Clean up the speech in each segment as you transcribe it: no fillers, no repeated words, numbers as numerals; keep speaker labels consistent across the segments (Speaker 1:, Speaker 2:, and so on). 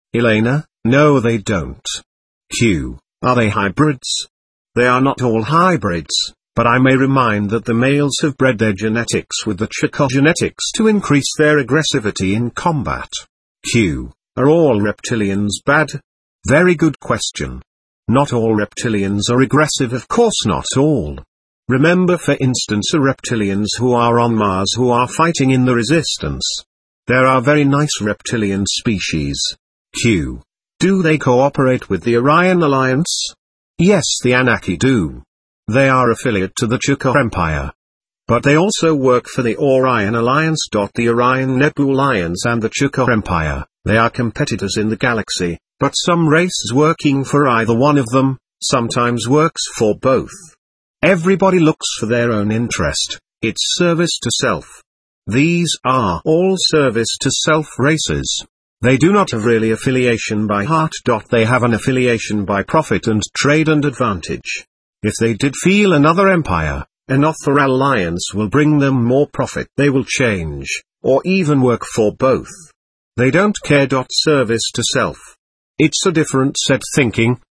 Speaker 1: Elena, no they don't. Q. Are they hybrids? They are not all hybrids, but I may remind that the males have bred their genetics with the Chico genetics to increase their aggressivity in combat. Q. Are all reptilians bad? Very good question. Not all reptilians are aggressive, of course not all. Remember for instance reptilians who are on Mars who are fighting in the resistance. There are very nice reptilian species. Q. Do they cooperate with the Orion Alliance? Yes, the Anunnaki do. They are affiliate to the Chico Empire. But they also work for the Orion Alliance. The Orion Nebula Alliance and the Chico Empire, they are competitors in the galaxy, but some races working for either one of them, sometimes works for both. Everybody looks for their own interest, it's service to self. These are all service to self races. They do not have really affiliation by heart. They have an affiliation by profit and trade and advantage. If they did feel another empire, an author alliance will bring them more profit, they will change, or even work for both. They don't care. Service to self. It's a different set thinking.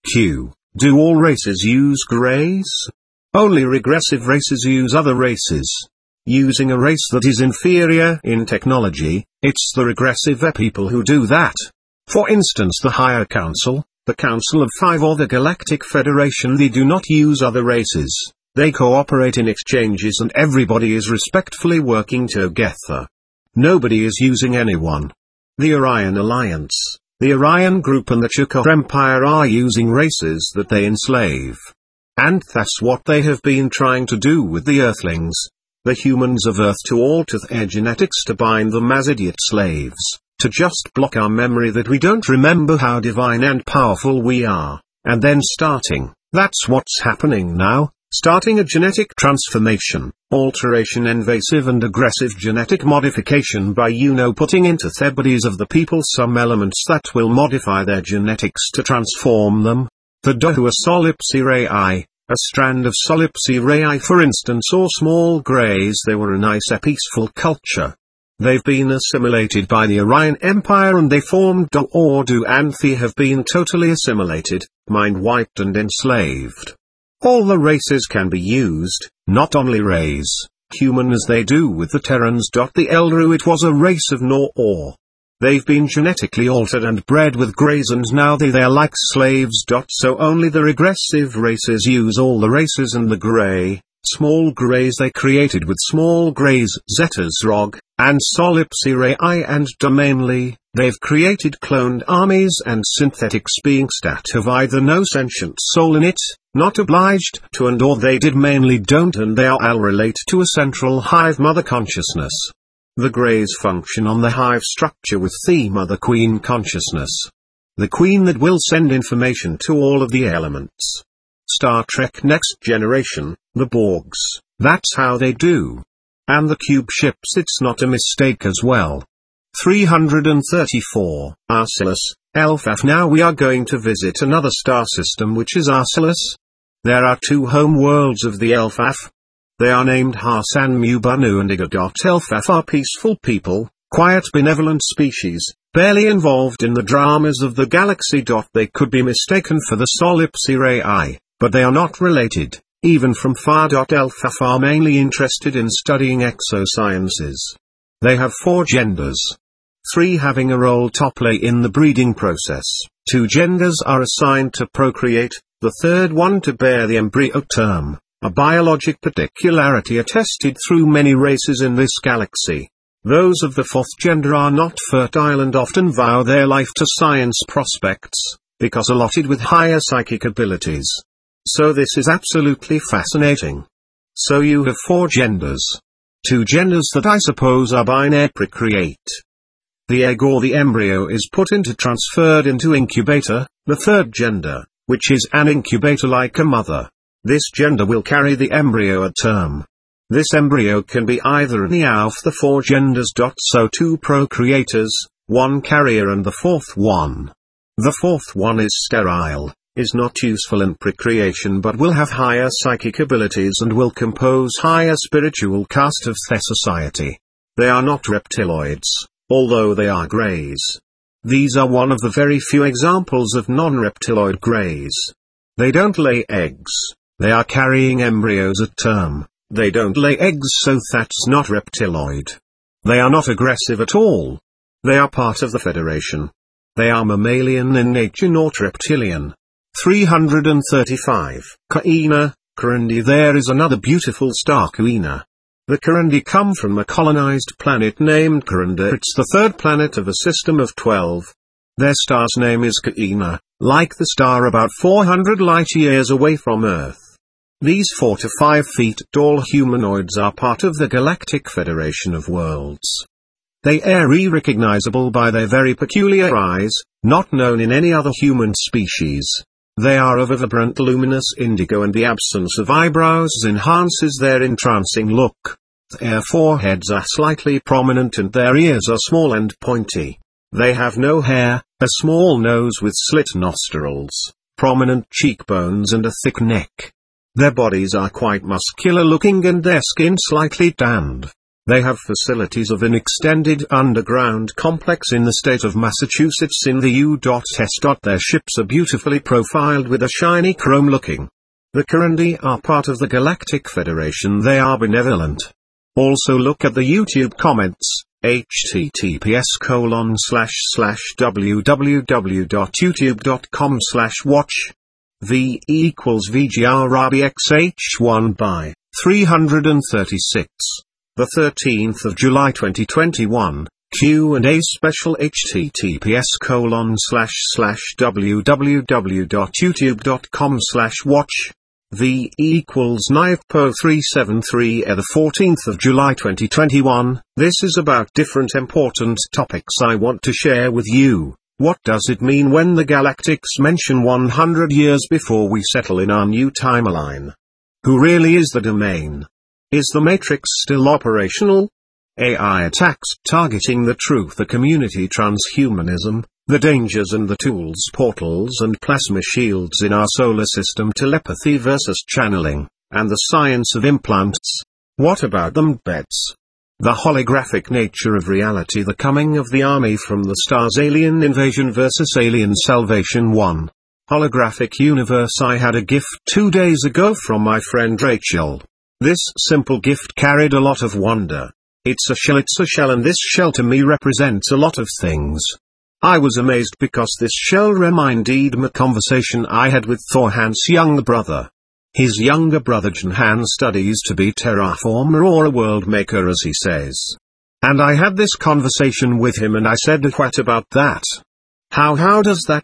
Speaker 1: Q. Do all races use grays? Only regressive races use other races. Using a race that is inferior in technology, it's the regressive people who do that. For instance the Higher Council, the Council of Five or the Galactic Federation, they do not use other races, they cooperate in exchanges and everybody is respectfully working together. Nobody is using anyone. The Orion Alliance, the Orion Group and the Chico Empire are using races that they enslave. And that's what they have been trying to do with the Earthlings, the humans of Earth, to alter their genetics to bind them as idiot slaves, to just block our memory that we don't remember how divine and powerful we are, and then that's what's happening now, starting a genetic transformation, alteration, invasive and aggressive genetic modification by putting into their bodies of the people some elements that will modify their genetics to transform them. The Dohua Solipsi Rai, a strand of Solipsi Rai for instance, or small greys, they were a nice peaceful culture. They've been assimilated by the Orion Empire and they formed Do and they have been totally assimilated, mind-wiped and enslaved. All the races can be used, not only raise human as they do with the Terrans. The Eldru, it was a race of Nor. They've been genetically altered and bred with greys and now they're like slaves. So only the regressive races use all the races and the grey, small greys they created with small greys, Zetas Rog, and Solipsi Rai and mainly, they've created cloned armies and synthetics beings that have either no sentient soul in it, not obliged to, and or they did mainly don't, and they all relate to a central hive mother consciousness. The greys function on the hive structure with the Mother Queen consciousness. The Queen that will send information to all of the elements. Star Trek Next Generation, the Borgs, that's how they do. And the cube ships, it's not a mistake as well. 334, Arcellus, Elfaf. Now we are going to visit another star system which is Arcellus. There are two home worlds of the Elfaf. They are named Harsan Mubanu and Iga. Elfaf are peaceful people, quiet benevolent species, barely involved in the dramas of the galaxy. They could be mistaken for the Solipsi Rai, but they are not related, even from far. Elfaf are mainly interested in studying exosciences. They have 4 genders. 3 having a role to play in the breeding process, 2 genders are assigned to procreate, the third one to bear the embryo term. A biologic particularity attested through many races in this galaxy. Those of the 4th gender are not fertile and often vow their life to science prospects, because allotted with higher psychic abilities. So this is absolutely fascinating. So you have 4 genders. 2 genders that I suppose are binary procreate. The egg or the embryo is transferred into incubator, the 3rd gender, which is an incubator like a mother. This gender will carry the embryo at term. This embryo can be either any of the 4 genders. So 2 procreators, 1 carrier and the 4th one. The 4th one is sterile, is not useful in procreation but will have higher psychic abilities and will compose higher spiritual caste of their society. They are not reptiloids, although they are greys. These are one of the very few examples of non-reptiloid greys. They don't lay eggs, they are carrying embryos at term. They don't lay eggs, so that's not reptiloid. They are not aggressive at all. They are part of the Federation. They are mammalian in nature, not reptilian. 335. Kuina, Kurundi. There is another beautiful star, Kuina. The Kurundi come from a colonized planet named Kurunda. It's the third planet of a system of 12. Their star's name is Kuina, like the star about 400 light-years away from Earth. These 4 to 5 feet tall humanoids are part of the Galactic Federation of Worlds. They are irrecognizable by their very peculiar eyes, not known in any other human species. They are of a vibrant luminous indigo, and the absence of eyebrows enhances their entrancing look. Their foreheads are slightly prominent and their ears are small and pointy. They have no hair, a small nose with slit nostrils, prominent cheekbones and a thick neck. Their bodies are quite muscular looking and their skin slightly tanned. They have facilities of an extended underground complex in the state of Massachusetts in the U.S. Their ships are beautifully profiled with a shiny chrome looking. The Kurundi are part of the Galactic Federation. They are benevolent. Also look at the YouTube comments, https://www.youtube.com/watch V equals VGRBXH1 by 336. The 13th of July 2021, Q&A special https://www.youtube.com/watch V equals NIFPO373 the 14th of July 2021. This is about different important topics I want to share with you. What does it mean when the Galactics mention 100 years before we settle in our new timeline? Who really is the Domain? Is the Matrix still operational? AI attacks targeting the truth, the community, transhumanism, the dangers and the tools, portals and plasma shields in our solar system, telepathy versus channeling, and the science of implants. What about the beds? The holographic nature of reality, the coming of the army from the stars, alien invasion versus alien salvation. 1. Holographic universe. I had a gift 2 days ago from my friend Rachel. This simple gift carried a lot of wonder. It's a shell, and this shell to me represents a lot of things. I was amazed because this shell reminded me of a conversation I had with Thor Han's younger brother. His younger brother Jan Han studies to be terraformer or a world maker, as he says. And I had this conversation with him and I said, what about that? How does that?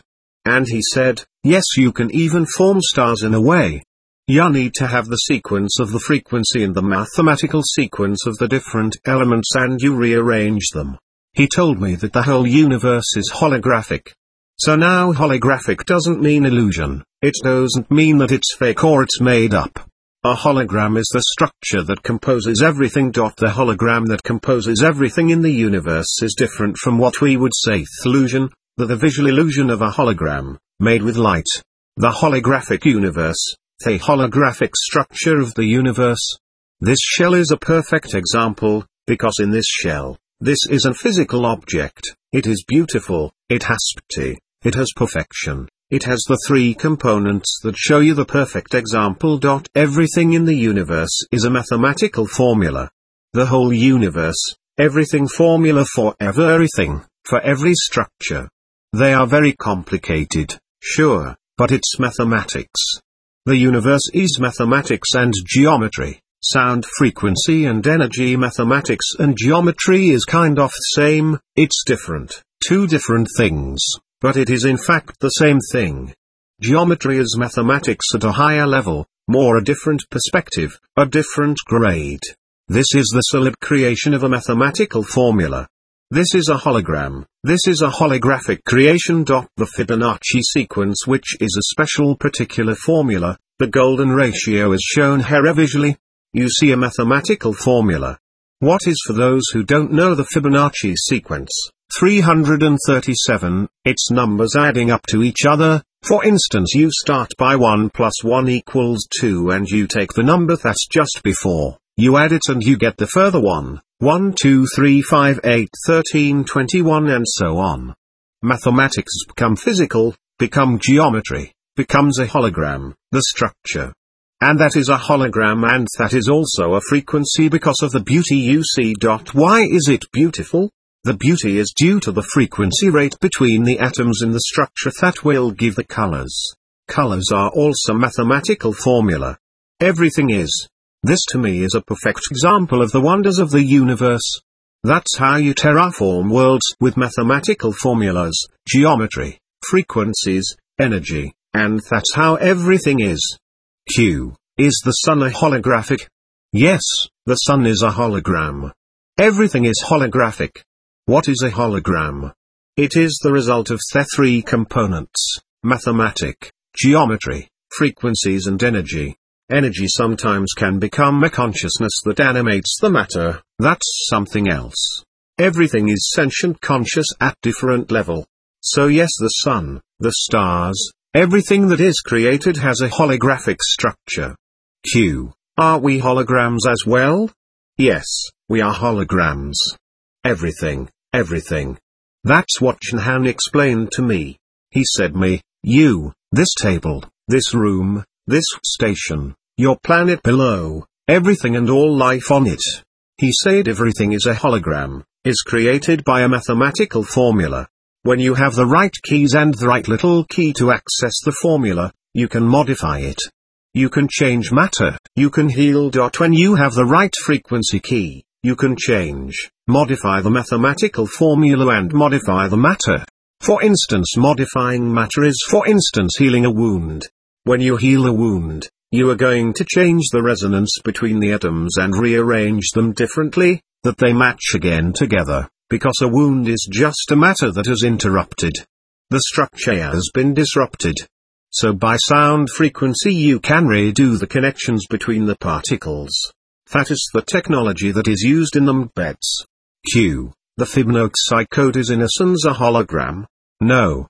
Speaker 1: And he said, yes, you can even form stars in a way. You need to have the sequence of the frequency and the mathematical sequence of the different elements and you rearrange them. He told me that the whole universe is holographic. So now holographic doesn't mean illusion, it doesn't mean that it's fake or it's made up. A hologram is the structure that composes everything. The hologram that composes everything in the universe is different from what we would say illusion, the visual illusion of a hologram, made with light. The holographic universe, the holographic structure of the universe. This shell is a perfect example, because in this shell, this is a physical object, it is beautiful, it has beauty, it has perfection, it has the 3 components that show you the perfect example. Everything in the universe is a mathematical formula. The whole universe, everything, formula for everything, for every structure. They are very complicated, sure, but it's mathematics. The universe is mathematics and geometry. Sound frequency and energy. Mathematics and geometry is kind of the same, it's different, 2 different things, but it is in fact the same thing. Geometry is mathematics at a higher level, more a different perspective, a different grade. This is the solid creation of a mathematical formula. This is a hologram, this is a holographic creation. The Fibonacci sequence, which is a special particular formula, the golden ratio is shown here visually. You see a mathematical formula. What is, for those who don't know, the Fibonacci sequence? 337, it's numbers adding up to each other. For instance, you start by 1 plus 1 equals 2 and you take the number that's just before, you add it and you get the further one, 1 2 3 5 8 13 21 and so on. mathematics become physical, become geometry, becomes a hologram, the structure. And that is a hologram, and that is also a frequency because of the beauty you see. Why is it beautiful? The beauty is due to the frequency rate between the atoms in the structure that will give the colors. Colors are also mathematical formula. Everything is. This to me is a perfect example of the wonders of the universe. That's how you terraform worlds with mathematical formulas, geometry, frequencies, energy, and that's how everything is. Q. Is the sun a holographic? Yes, the sun is a hologram. Everything is holographic. What is a hologram? It is the result of the three components: mathematic, geometry, frequencies and energy. Energy sometimes can become a consciousness that animates the matter, that's something else. Everything is sentient conscious at different level. So yes, the sun, the stars, everything that is created has a holographic structure. Q. Are we holograms as well? Yes, we are holograms. Everything. That's what Shanhan explained to me. He said me, you, this table, this room, this station, your planet below, everything and all life on it. He said everything is a hologram, is created by a mathematical formula. When you have the right keys and the right little key to access the formula, you can modify it. You can change matter, you can heal. When you have the right frequency key, you can change, modify the mathematical formula and modify the matter. For instance, modifying matter is for instance healing a wound. When you heal a wound, you are going to change the resonance between the atoms and rearrange them differently, that they match again together, because a wound is just a matter that has interrupted. The structure has been disrupted. So by sound frequency you can redo the connections between the particles. That is the technology that is used in the beds. Q. The Fibonacci code is in essence a hologram? No.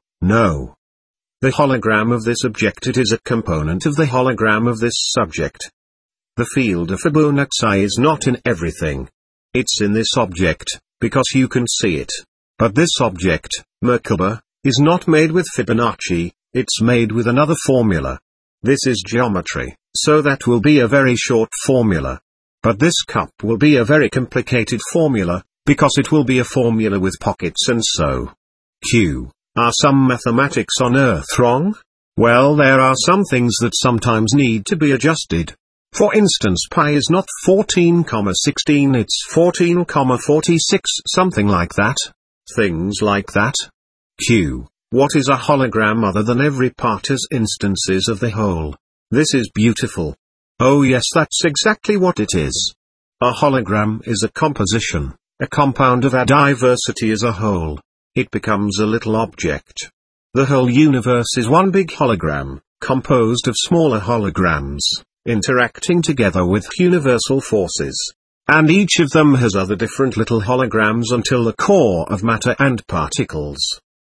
Speaker 1: The hologram of this object, it is a component of the hologram of this subject. The field of Fibonacci is not in everything. It's in this object, because you can see it. But this object, Merkaba, is not made with Fibonacci, it's made with another formula. This is geometry, so that will be a very short formula. But this cup will be a very complicated formula, because it will be a formula with pockets and so. Q. Are some mathematics on Earth wrong? Well, there are some things that sometimes need to be adjusted. For instance, pi is not 14,16, it's 14,46, something like that. Things like that. Q. What is a hologram other than every part as instances of the whole? This is beautiful. Oh yes, that's exactly what it is. A hologram is a composition, a compound of a diversity as a whole. It becomes a little object. The whole universe is one big hologram, composed of smaller holograms, interacting together with universal forces. And each of them has other different little holograms until the core of matter and particles.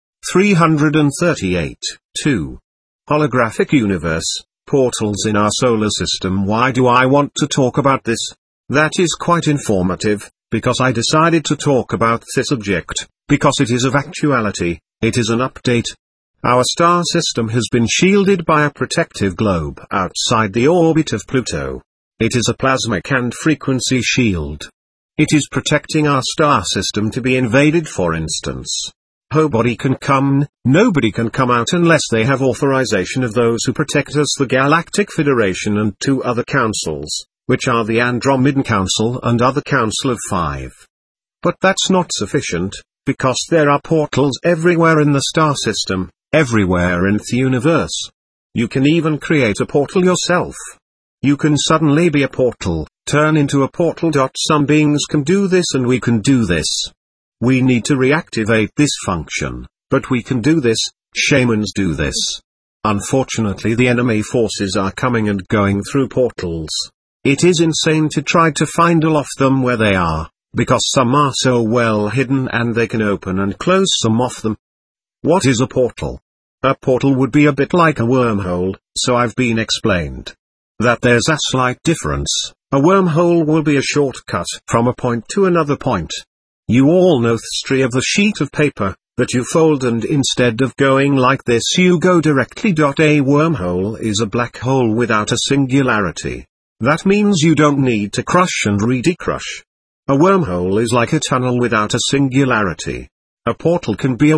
Speaker 1: 338. 2. Holographic universe, portals in our solar system. Why do I want to talk about this? That is quite informative, because I decided to talk about this subject, because it is of actuality, it is an update. Our star system has been shielded by a protective globe outside the orbit of Pluto. It is a plasmic and frequency shield. It is protecting our star system to be invaded, for instance. Nobody can come out unless they have authorization of those who protect us, the Galactic Federation and 2 other councils, which are the Andromedan Council and other Council of 5. But that's not sufficient, because there are portals everywhere in the star system, everywhere in the universe. You can even create a portal yourself. You can suddenly be a portal, turn into a portal. Some beings can do this and we can do this. We need to reactivate this function, but we can do this, shamans do this. Unfortunately, the enemy forces are coming and going through portals. It is insane to try to find all of them where they are, because some are so well hidden and they can open and close some of them. What is a portal? A portal would be a bit like a wormhole, so I've been explained that there's a slight difference. A wormhole will be a shortcut from a point to another point. You all know the history of the sheet of paper. that you fold, and instead of going like this you go directly. A wormhole is a black hole without a singularity. That means you don't need to crush and re-decrush. A wormhole is like a tunnel without a singularity. A portal can be a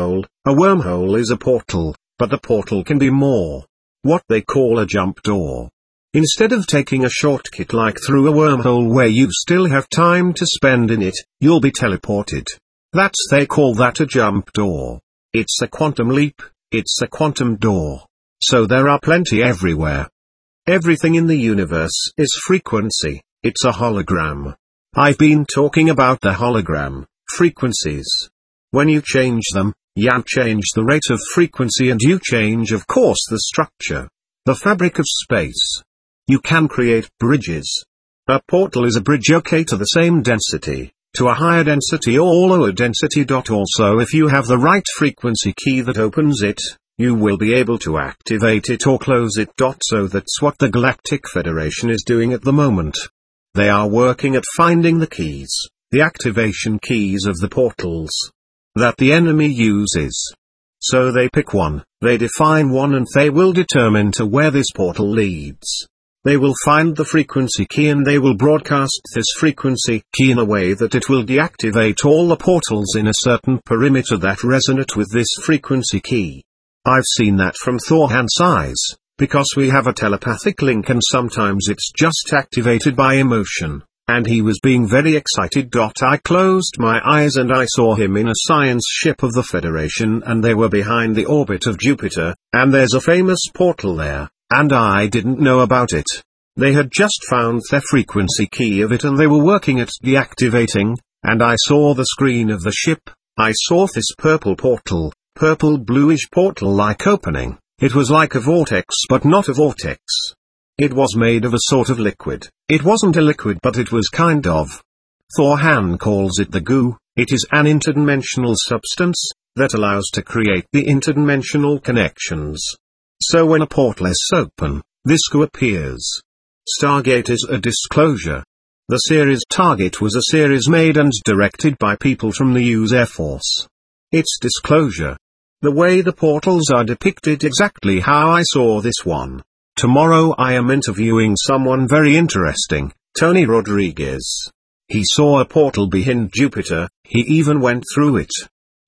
Speaker 1: wormhole is a portal, but the portal can be more. What they call a jump door. Instead of taking a shortcut like through a wormhole where you still have time to spend in it, you'll be teleported. They call that a jump door. It's a quantum leap, it's a quantum door. So there are plenty everywhere. Everything in the universe is frequency, it's a hologram. I've been talking about the hologram, frequencies. When you change them, you change the rate of frequency, and you change, of course, the structure, the fabric of space. You can create bridges. A portal is a bridge, okay, to the same density, to a higher density or lower density. Also, if you have the right frequency key that opens it, you will be able to activate it or close it. So that's what the Galactic Federation is doing at the moment. They are working at finding the keys, the activation keys of the portals that the enemy uses. So they pick one, they define one, and they will determine to where this portal leads. They will find the frequency key and they will broadcast this frequency key in a way that it will deactivate all the portals in a certain perimeter that resonate with this frequency key. I've seen that from Thorhan's eyes, because we have a telepathic link, and sometimes it's just activated by emotion, and he was being very excited. I closed my eyes and I saw him in a science ship of the Federation, and they were behind the orbit of Jupiter, and there's a famous portal there. And I didn't know about it. They had just found their frequency key of it and they were working at deactivating, and I saw the screen of the ship. I saw this purple portal, purple bluish portal-like opening. It was like a vortex but not a vortex. It was made of a sort of liquid. It wasn't a liquid but it was kind of. Thorhan calls it the goo. It is an interdimensional substance that allows to create the interdimensional connections. So when a portal is open, this goo appears. Stargate is a disclosure. The series Target was a series made and directed by people from the US Air Force. It's disclosure. The way the portals are depicted, exactly how I saw this one. Tomorrow I am interviewing someone very interesting, Tony Rodriguez. He saw a portal behind Jupiter, he even went through it.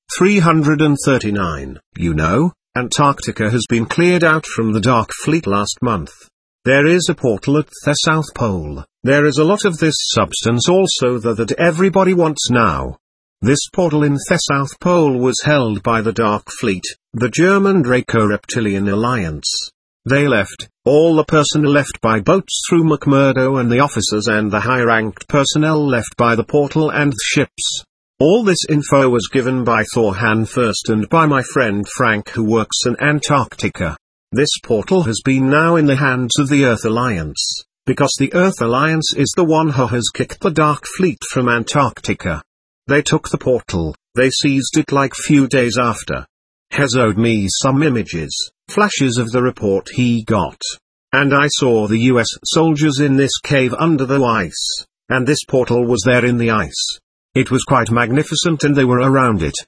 Speaker 1: 339, Antarctica has been cleared out from the Dark Fleet last month. There is a portal at the South Pole. There is a lot of this substance also that everybody wants now. This portal in the South Pole was held by the Dark Fleet, the German Draco-Reptilian Alliance. They left, all the personnel left by boats through McMurdo, and the officers and the high-ranked personnel left by the portal and the ships. All this info was given by Thorhan first and by my friend Frank, who works in Antarctica. This portal has been now in the hands of the Earth Alliance, because the Earth Alliance is the one who has kicked the Dark Fleet from Antarctica. They took the portal, they seized it like few days after. Has owed me some images, flashes of the report he got. And I saw the US soldiers in this cave under the ice, and this portal was there in the ice. It was quite magnificent and they were around it.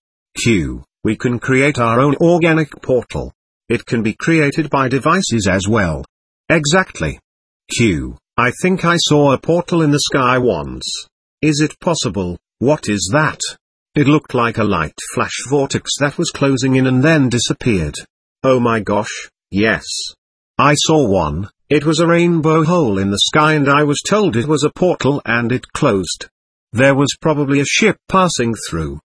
Speaker 1: We can create our own organic portal. It can be created by devices as well. Exactly. I think I saw a portal in the sky once. Is it possible? What is that? It looked like a light flash vortex that was closing in and then disappeared. Oh my gosh, yes. I saw one. It was a rainbow hole in the sky and I was told it was a portal and it closed. There was probably a ship passing through.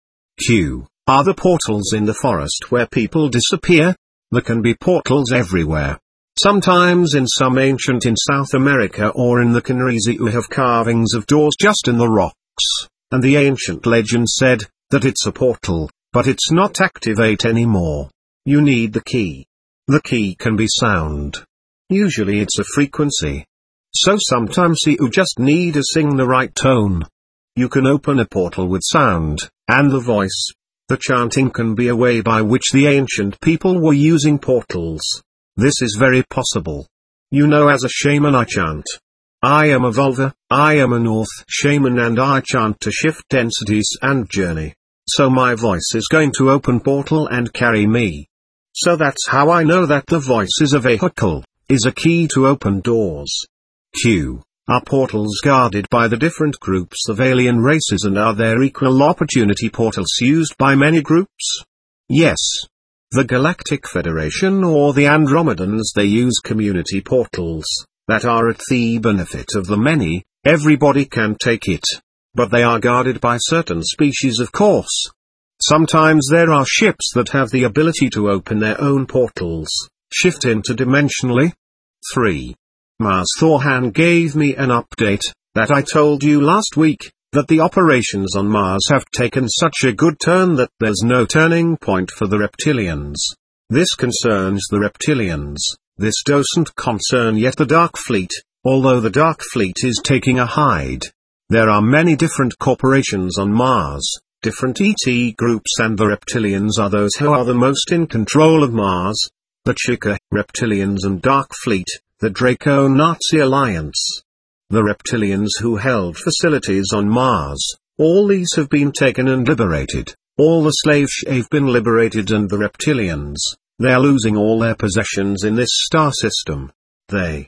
Speaker 1: Are the portals in the forest where people disappear? There can be portals everywhere. Sometimes in some ancient in South America or in the Canaries you have carvings of doors just in the rocks, and the ancient legend said that it's a portal, but it's not activate anymore. You need the key. The key can be sound. Usually it's a frequency. So sometimes you just need to sing the right tone. You can open a portal with sound, and the voice. The chanting can be a way by which the ancient people were using portals. This is very possible. As a shaman I chant. I am a Vulva, I am a North shaman and I chant to shift densities and journey. So my voice is going to open portal and carry me. So that's how I know that the voice is a vehicle, is a key to open doors. Q. Are portals guarded by the different groups of alien races, and are there equal opportunity portals used by many groups? Yes. The Galactic Federation or the Andromedans, they use community portals, that are at the benefit of the many. Everybody can take it. But they are guarded by certain species, of course. Sometimes there are ships that have the ability to open their own portals, shift interdimensionally. 3. Mars Thorhan gave me an update, that I told you last week, that the operations on Mars have taken such a good turn that there's no turning point for the reptilians. This concerns the reptilians. This doesn't concern yet the Dark Fleet, although the Dark Fleet is taking a hide. There are many different corporations on Mars, different ET groups, and the reptilians are those who are the most in control of Mars. The Chika reptilians and Dark Fleet, the Draco-Nazi alliance. The reptilians who held facilities on Mars, all these have been taken and liberated. All the slaves have been liberated, and the reptilians, they are losing all their possessions in this star system. They,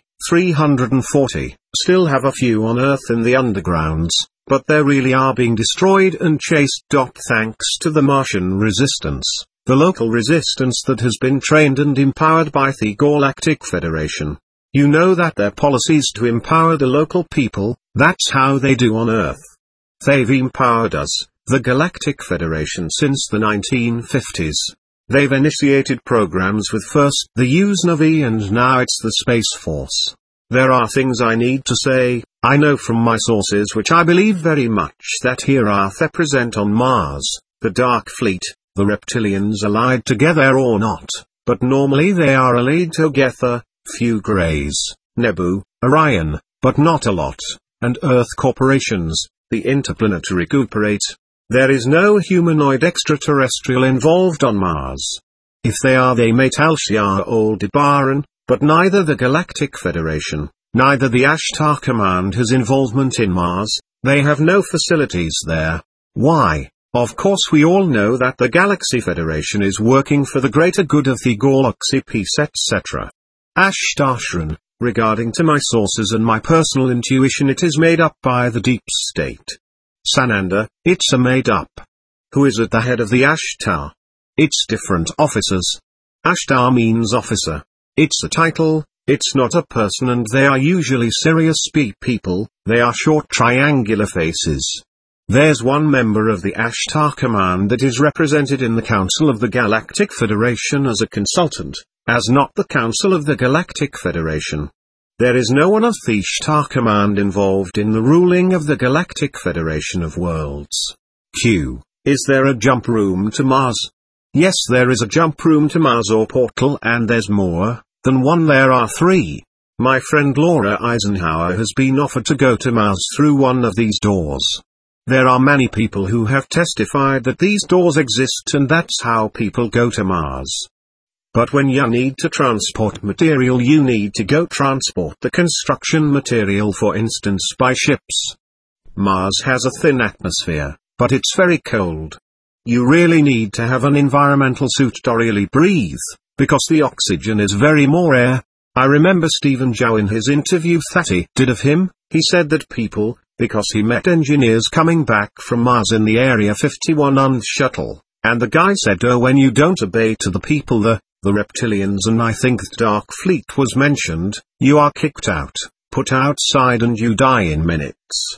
Speaker 1: 340, still have a few on Earth in the undergrounds, but they really are being destroyed and chased. Thanks to the Martian resistance, the local resistance that has been trained and empowered by the Galactic Federation. You know that their policy is to empower the local people, that's how they do on Earth. They've empowered us, the Galactic Federation, since the 1950s. They've initiated programs with first the US-Navy and now it's the Space Force. There are things I need to say. I know from my sources, which I believe very much, that here are they present on Mars, the Dark Fleet, the reptilians allied together or not, but normally they are allied together. Few Greys, Nebu, Orion, but not a lot, and Earth corporations, the interplanetary cooperate. There is no humanoid extraterrestrial involved on Mars. If they are, they may Tal-Shiar Aldebaran, but neither the Galactic Federation, neither the Ashtar Command has involvement in Mars. They have no facilities there. Why? Of course we all know that the Galaxy Federation is working for the greater good of the galaxy, peace, etc. Ashtarshran, regarding to my sources and my personal intuition, it is made up by the deep state. Sananda, it's a made up. Who is at the head of the Ashtar? It's different officers. Ashtar means officer. It's a title, it's not a person, and they are usually serious people, they are short triangular faces. There's one member of the Ashtar Command that is represented in the Council of the Galactic Federation as a consultant, as not the Council of the Galactic Federation. There is no one of the Ashtar Command involved in the ruling of the Galactic Federation of Worlds. Q. Is there a jump room to Mars? Yes, there is a jump room to Mars or portal, and there's more than one. There are 3. My friend Laura Eisenhower has been offered to go to Mars through one of these doors. There are many people who have testified that these doors exist, and that's how people go to Mars. But when you need to transport material, you need to go transport the construction material, for instance by ships. Mars has a thin atmosphere, but it's very cold. You really need to have an environmental suit to really breathe, because the oxygen is very more air. I remember Stephen Chow in his interview that he did of him, he said that people, because he met engineers coming back from Mars in the Area 51 UND shuttle, and the guy said, oh, when you don't obey to the people, the reptilians, and I think the Dark Fleet was mentioned, you are kicked out, put outside, and you die in minutes.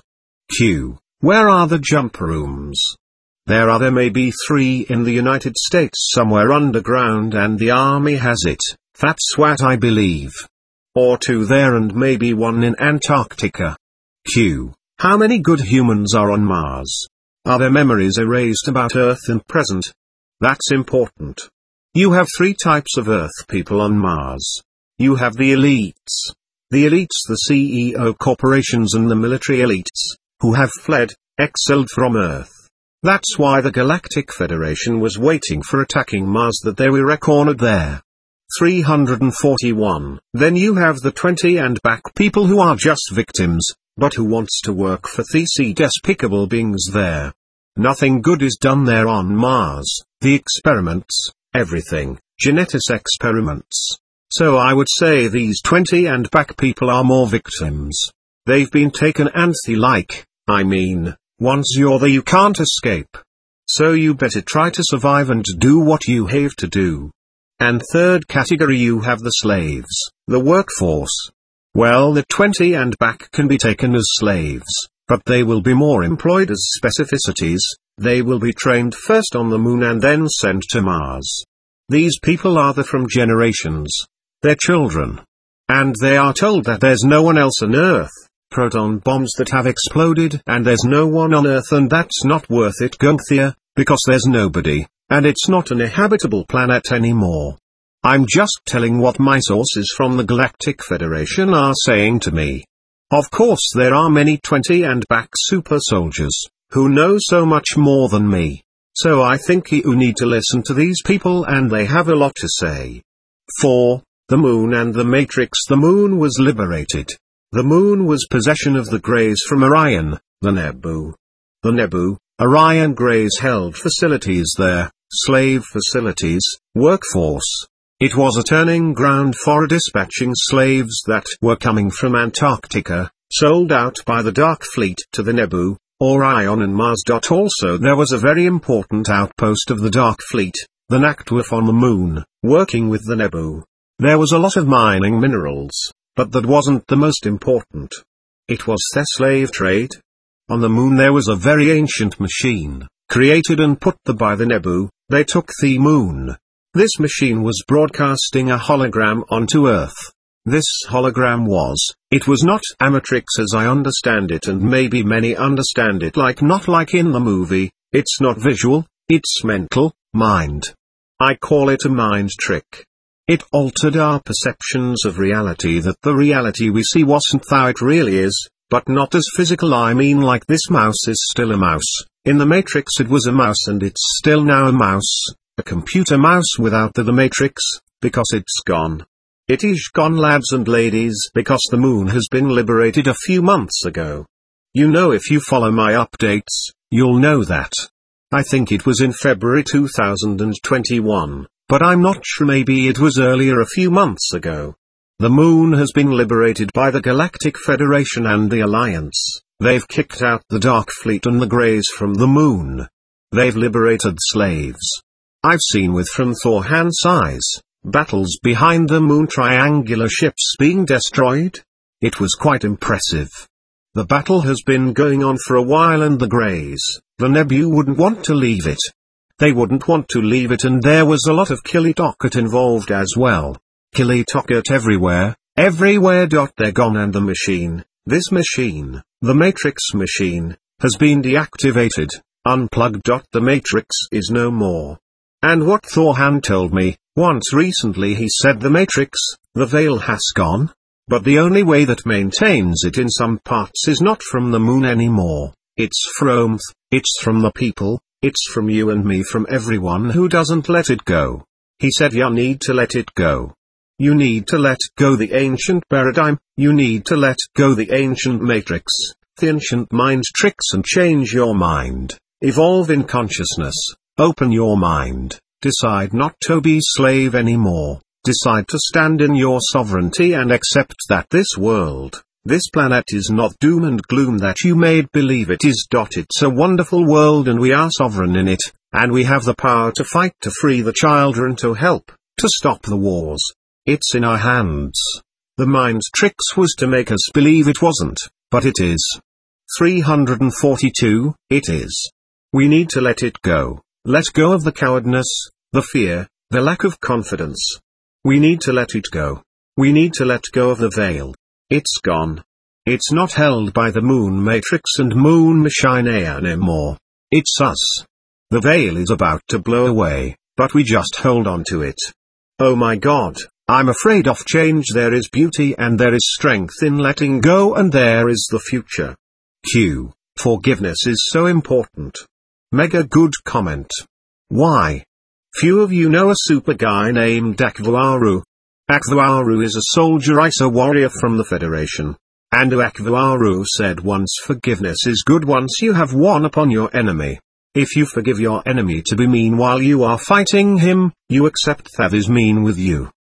Speaker 1: Q. Where are the jump rooms? There may be 3 in the United States somewhere underground, and the Army has it, that's what I believe. Or 2 there, and maybe 1 in Antarctica. Q. How many good humans are on Mars? Are their memories erased about Earth and present? That's important. You have 3 types of Earth people on Mars. You have the elites. The elites, the CEO corporations, and the military elites, who have fled, exiled from Earth. That's why the Galactic Federation was waiting for attacking Mars, that they were cornered there. 341. Then you have the 20 and back people who are just victims, but who wants to work for these despicable beings there. Nothing good is done there on Mars, the experiments, everything, genetics experiments. So I would say these 20 and back people are more victims. They've been taken anthy-like, once you're there you can't escape. So you better try to survive and do what you have to do. And third category, you have the slaves, the workforce. Well, the 20 and back can be taken as slaves, but they will be more employed as specificities. They will be trained first on the moon and then sent to Mars. These people are there from generations. They're children. And they are told that there's no one else on Earth, proton bombs that have exploded, and there's no one on Earth, and that's not worth it, Gunthia, because there's nobody, and it's not an habitable planet anymore. I'm just telling what my sources from the Galactic Federation are saying to me. Of course there are many 20 and back super soldiers, who know so much more than me. So I think you need to listen to these people, and they have a lot to say. 4. The Moon and the Matrix. The Moon was liberated. The Moon was possession of the Greys from Orion, the Nebu. The Nebu, Orion Greys held facilities there, slave facilities, workforce. It was a turning ground for dispatching slaves that were coming from Antarctica, sold out by the Dark Fleet to the Nebu, Orion and Mars. Also there was a very important outpost of the Dark Fleet, the Naktuaf on the Moon, working with the Nebu. There was a lot of mining minerals, but that wasn't the most important. It was their slave trade. On the Moon there was a very ancient machine, created and put there by the Nebu. They took the Moon. This machine was broadcasting a hologram onto Earth. This hologram it was not a matrix as I understand it, and maybe many understand it not like in the movie. It's not visual, it's mental, mind. I call it a mind trick. It altered our perceptions of reality, that the reality we see wasn't how it really is, but not as physical. Like this mouse is still a mouse. In the Matrix it was a mouse, and it's still now a mouse. A computer mouse without the Matrix, because it's gone. It is gone, lads and ladies, because the Moon has been liberated a few months ago. If you follow my updates, you'll know that. I think it was in February 2021, but I'm not sure, maybe it was earlier, a few months ago. The Moon has been liberated by the Galactic Federation and the Alliance. They've kicked out the Dark Fleet and the Greys from the Moon. They've liberated slaves. I've seen from Thorhan's eyes, battles behind the Moon, triangular ships being destroyed. It was quite impressive. The battle has been going on for a while, and the Greys, the Nebu, wouldn't want to leave it. They wouldn't want to leave it, and there was a lot of Kilitocket involved as well. Kilitocket everywhere. They're gone, and the machine, this machine, the Matrix machine, has been deactivated, unplugged. The Matrix is no more. And what Thorhan told me, once recently, he said the Matrix, the veil has gone. But the only way that maintains it in some parts is not from the Moon anymore. It's from the people, it's from you and me, from everyone who doesn't let it go. He said you need to let it go. You need to let go the ancient paradigm, you need to let go the ancient Matrix, the ancient mind tricks, and change your mind. Evolve in consciousness. Open your mind, decide not to be slave anymore, decide to stand in your sovereignty and accept that this world, this planet is not doom and gloom that you made believe it is. It's a wonderful world, and we are sovereign in it, and we have the power to fight to free the children, to help, to stop the wars. It's in our hands. The mind tricks was to make us believe it wasn't, but it is. 342, it is. We need to let it go. Let go of the cowardness, the fear, the lack of confidence. We need to let it go. We need to let go of the veil. It's gone. It's not held by the Moon Matrix and Moon Machine anymore. It's us. The veil is about to blow away, but we just hold on to it. Oh my God, I'm afraid of change. There is beauty and there is strength in letting go, and there is the future. Q. Forgiveness is so important. Mega good comment. Why? Few of you know a super guy named Akvuaru. Akvuaru is a soldier, a warrior from the Federation. And Akvuaru said once, forgiveness is good once you have won upon your enemy. If you forgive your enemy to be mean while you are fighting him, you accept that is mean with you.